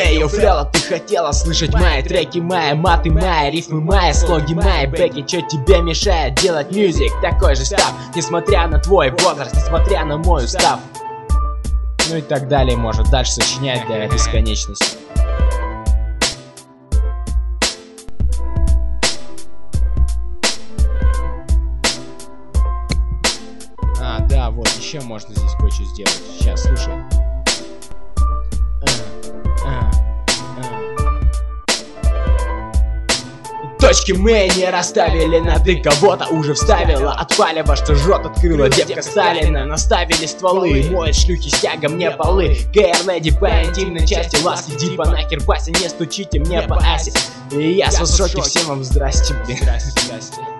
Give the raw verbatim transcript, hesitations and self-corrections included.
Эй, йо, фрела, ты хотела слышать мои треки, мои маты, мои рифмы, мои слоги, мои бэки. Чё тебе мешает делать мюзик? Такой же став, несмотря на твой возраст, несмотря на мой устав. Ну и так далее, может дальше сочинять до бесконечности. А, да, вот, еще можно здесь кое-что сделать. Сейчас, слушай. Точки мы не расставили, на ты кого-то уже вставила. Отпалива, что жжет, открыла девка Сталина. Наставили стволы, моет шлюхи, стяга мне полы. КР-леди по интимной части, ласки дипа нахер Вася, не стучите мне по асе. И я с шоке, всем вам здрасте, блин. Здрасте, здрасте.